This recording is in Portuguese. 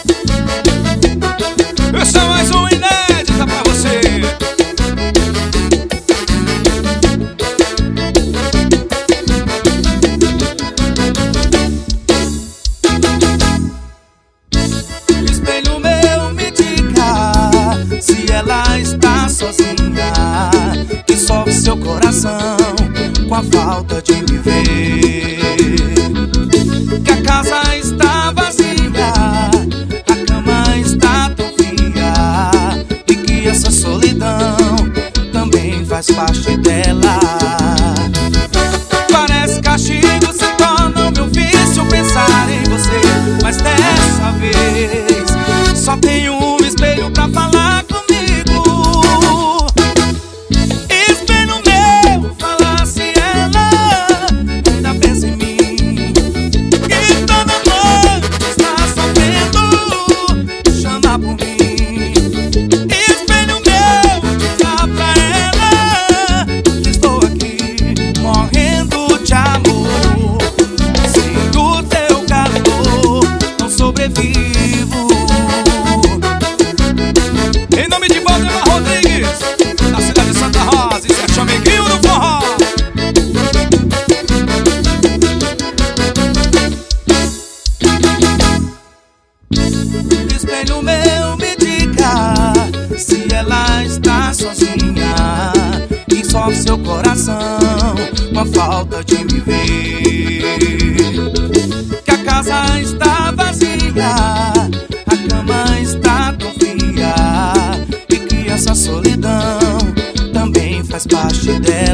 Essa é mais uma inédita pra você. Espelho meu, me diga se ela está sozinha, que sofre seu coração com a falta de me ver. Que a casa está vazia, a cama está tão fria, e que essa solidão também faz parte dela. Parece castigo, se torna o meu vício pensar em você, mas dessa vez só tenho um espelho pra falar comigo. Espelho meu, fala se ela ainda pensa em mim, que toda noite está sofrendo, chama por mim. Espelho meu, diga pra ela que estou aqui morrendo de amor. Sem o teu calor não sobrevivo. Em nome de Valdemar Rodrigues, da cidade de Santa Rosa, e Sérgio Amiguinho do forró. Espelho meu, me diga se ela está sozinha, e sofre seu coração com a falta de me ver. Que a casa está vazia, a cama está tão fria, e que essa solidão também faz parte dela.